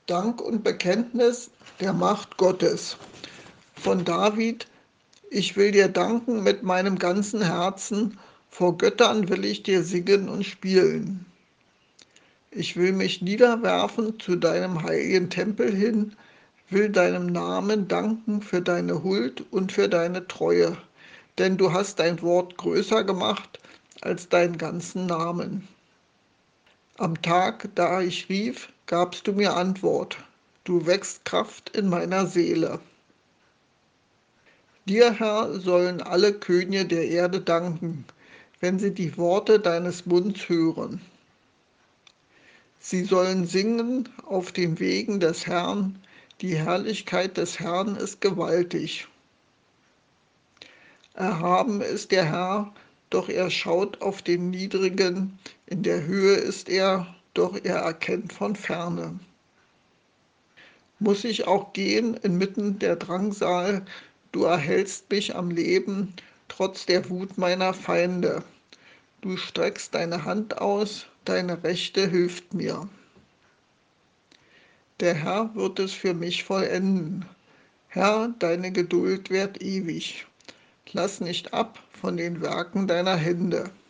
Dank und Bekenntnis der Macht Gottes. Von David: Ich will dir danken mit meinem ganzen Herzen, vor Göttern will ich dir singen und spielen. Ich will mich niederwerfen zu deinem heiligen Tempel hin, will deinem Namen danken für deine Huld und für deine Treue, denn du hast dein Wort größer gemacht als deinen ganzen Namen. Am Tag, da ich rief, gabst du mir Antwort. Du wächst Kraft in meiner Seele. Dir, Herr, sollen alle Könige der Erde danken, wenn sie die Worte deines Munds hören. Sie sollen singen auf den Wegen des Herrn, die Herrlichkeit des Herrn ist gewaltig. Erhaben ist der Herr, doch er schaut auf den Niedrigen, in der Höhe ist er, doch er erkennt von ferne. Muss ich auch gehen inmitten der Drangsal, du erhältst mich am Leben, trotz der Wut meiner Feinde. Du streckst deine Hand aus, deine Rechte hilft mir. Der Herr wird es für mich vollenden. Herr, deine Geduld währt ewig. Lass nicht ab von den Werken deiner Hände.